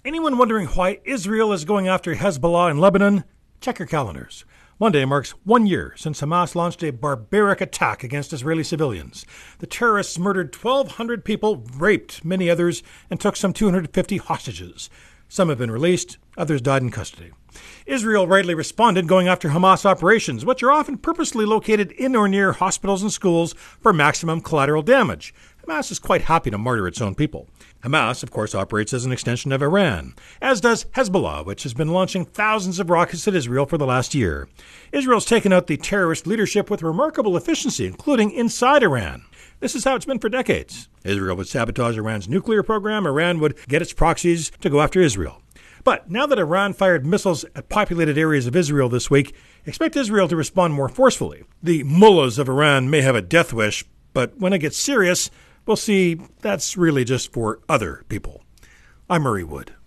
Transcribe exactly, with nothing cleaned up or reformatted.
Anyone wondering why Israel is going after Hezbollah in Lebanon? Check your calendars. Monday marks one year since Hamas launched a barbaric attack against Israeli civilians. The terrorists murdered twelve hundred people, raped many others, and took some two hundred fifty hostages. Some have been released, others died in custody. Israel rightly responded, going after Hamas operations, which are often purposely located in or near hospitals and schools for maximum collateral damage. Hamas is quite happy to martyr its own people. Hamas, of course, operates as an extension of Iran, as does Hezbollah, which has been launching thousands of rockets at Israel for the last year. Israel's taken out the terrorist leadership with remarkable efficiency, including inside Iran. This is how it's been for decades. Israel would sabotage Iran's nuclear program. Iran would get its proxies to go after Israel. But now that Iran fired missiles at populated areas of Israel this week, expect Israel to respond more forcefully. The mullahs of Iran may have a death wish, but when it gets serious, we'll see that's really just for other people. I'm Murray Wood.